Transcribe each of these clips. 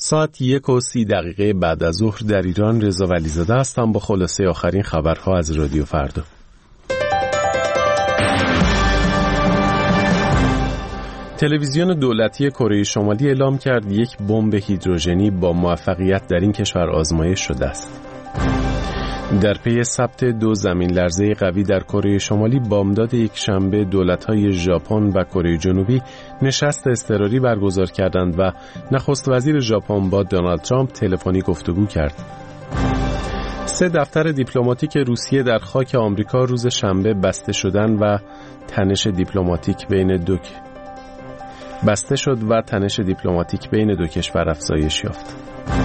ساعت 1:30 بعد از ظهر در ایران. رضا ولیزاده هستم با خلاصه آخرین خبرها از رادیو فردا. تلویزیون دولتی کره شمالی اعلام کرد یک بمب هیدروژنی با موفقیت در این کشور آزمایش شده است. در پی ثبت 2 زمین لرزه قوی در کره شمالی بامداد یک شنبه دولت‌های ژاپن و کره جنوبی نشست اضطراری برگزار کردند و نخست وزیر ژاپن با دونالد ترامپ تلفنی گفتگو کرد. 3 دفتر دیپلماتیک روسیه در خاک آمریکا روز شنبه بسته شدند و تنش دیپلماتیک بین دو کشور افزایش یافت.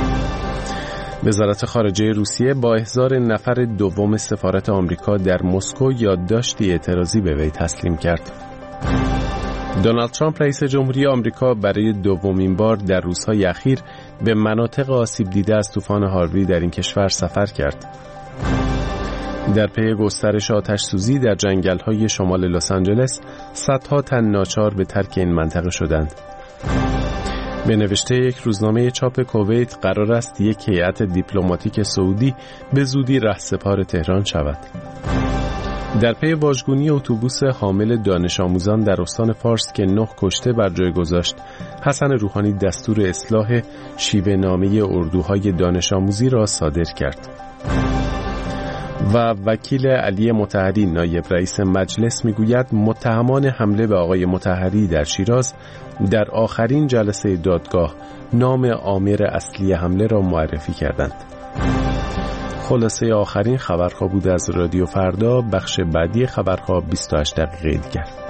وزارت خارجه روسیه با احضار نفر دوم سفارت آمریکا در مسکو یادداشتی اعتراضی به وی تسلیم کرد. دونالد ترامپ رئیس جمهوری آمریکا برای دومین بار در روزهای اخیر به مناطق آسیب دیده از طوفان هاروی در این کشور سفر کرد. در پی گسترش آتش سوزی در جنگل‌های شمال لس آنجلس صدها تن ناچار به ترک این منطقه شدند. به نوشته یک روزنامه چاپ کویت قرار است یک هیئت دیپلماتیک سعودی به زودی رهسپار تهران شود. در پی واژگونی اتوبوس حامل دانش آموزان در استان فارس که 9 کشته بر جای گذاشت، حسن روحانی دستور اصلاح شیوه نامه اردوهای دانش آموزی را صادر کرد. و وکیل علی مطهری نایب رئیس مجلس میگوید متهمان حمله به آقای مطهری در شیراز در آخرین جلسه دادگاه نام آمر اصلی حمله را معرفی کردند. خلاصه آخرین خبرها بود از رادیو فردا. بخش بعدی خبرها 28 دقیقه دیگر.